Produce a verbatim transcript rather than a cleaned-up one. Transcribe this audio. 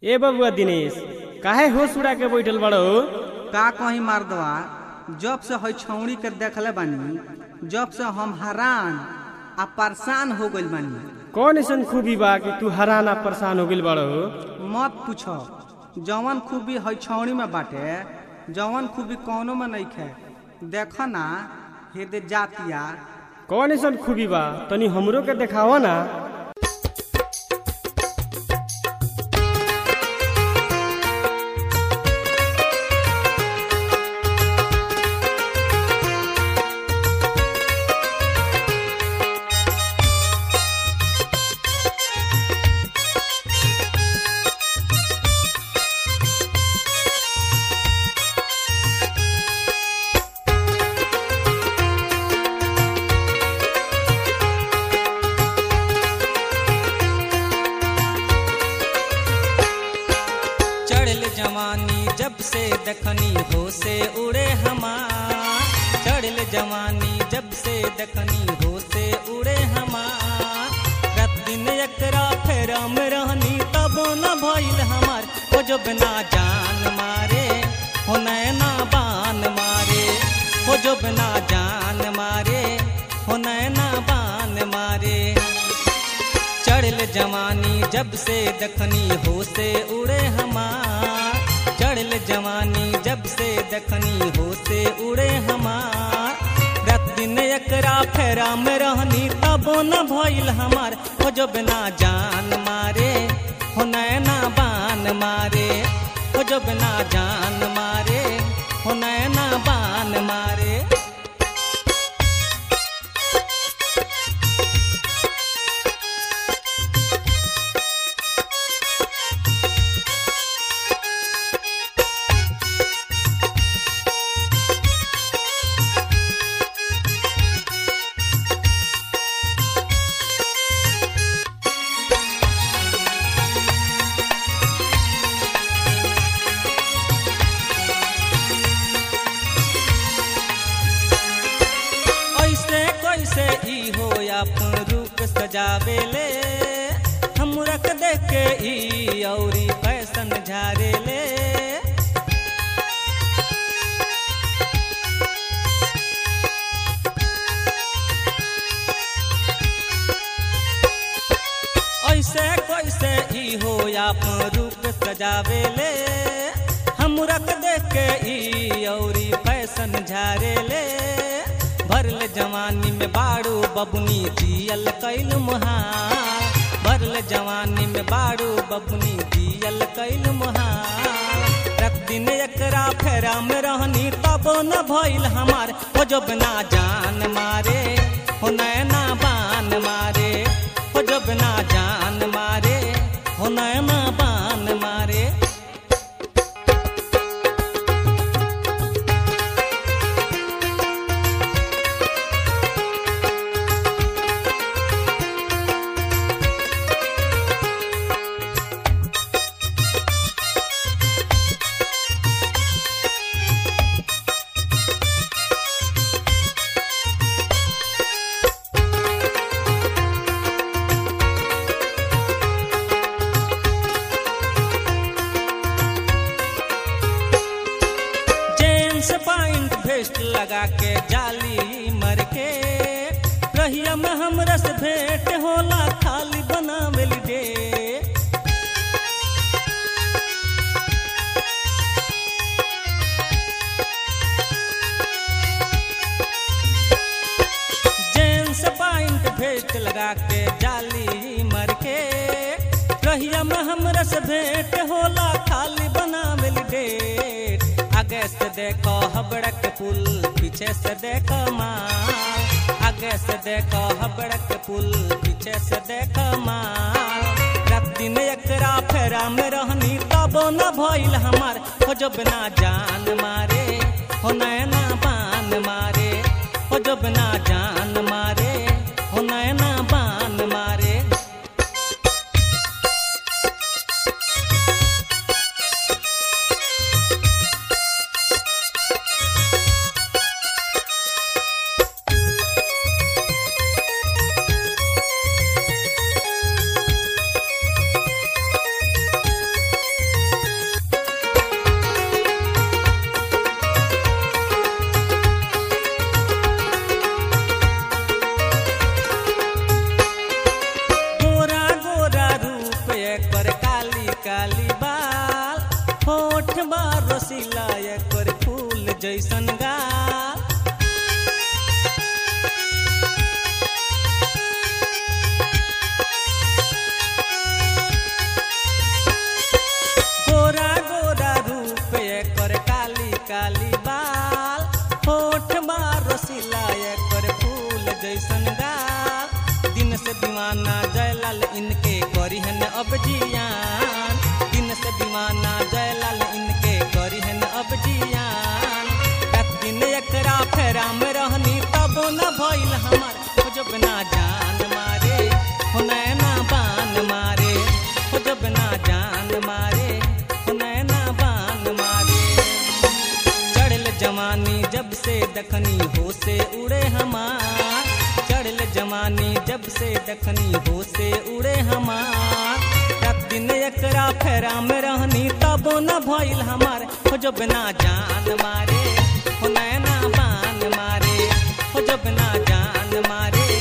ए बबुआ दिनेश काहे होश उड़ा के बैठल बड़ो? का कहीं मर्दवा जब से है छौड़ी के देखले बानी जब से हम हैरान आ परेशान हो गइल बानी। कौन ऐसन खूबी बा कि तू हैरान आ परेशान हो गइल बड़ो? मत पूछो, जवन खूबी है छौड़ी में बाटे जवन खूबी कौनो में नहीं खे। देखो ना हेदे जातिया। कौन ऐसन खूबी बा तनी हमरो के देखावा ना। जवानी जब से दखनी हो से उड़े हमार, चढ़ल जवानी जब से दखनी हो से उड़े हमार। रात दिन एकरा फेरा में रहनी तब न भइल हमार। हो जो बिना जान मारे हो नैना बान मारे, हो जो बिना जान मारे हो नैना बान मारे। चढ़ल जवानी जब से दखनी हो से उड़े हमार, चढ़ल जवानी जब से दखनी हो से उड़े हमार। रात दिन एकरा फेरा में रहनी तब न भइल हमार। हो जो बिना जान मारे हो नैना बान मारे, हो जो बिना जान मारे हो नैना बान मारे। कैसे ई हो अपन रूप सजावेले, हम रख देख के ई औरी फैशन झारेले। ऐसे कैसे ई हो अपन रूप सजावेले, हम रख देख के ई औरी फैशन झारेले। भरल जवानी में बाड़ू बबुनी जियल कैल मुहार, भरल जवानी में बाड़ू बबुनी जियल कैल मुहार। रात दिन एकरा फेरा में रहनी तब न भइल हमार। हो जो बिना जान मारे हो नैना बान मारे, हो जो बिना जान मारे हो नैना बान मारे। पॉइंट भेस्ट लगा के जाली मर के रहिया में हमरा से भेंट होला खाली बनावेली दे। जेंस पॉइंट भेस्ट लगा के जाली मर के रहिया में हमरा से भेंट होला खाली बनावेली दे। आगे से देखो हबड़क पुल पीछे से देखो माल, आगे से देखो हबड़क पुल पीछे से देखो माल। रात दिन एकरा फेरा में रहनी तब न भइल हमार। हो जो बिना जान मारे हो नैना बान मारे, हो जो बिना जान मारे हो नैना बान मारे। काली बाल होठ बा रसीला एकर फूल जैसन गाल गोरा गोरा रूप एकर काली काली बाल होठ बा रसीला एकर फूल जैसन गाल दिन से दीवाना जयलाल इनके करिहन अब जियान दिन से दीवाना जयलाल इनके करिहन अब जियान रात दिन एकरा फेरा में रहनी तब न भइल हमार हो जब ना जान मारे हो नैना बान मारे हो जब ना जान मारे हो नैना बान मारे चढ़ल जवानी जब से दखनी हो से उड़े हमार चढ़ल जवानी जब से दखनी हो से उड़े हमार रात दिन एकरा फेरा में रहनी तब न भइल हमार हो जब ना जान मारे हो नैना बान मारे हो जब ना जान मारे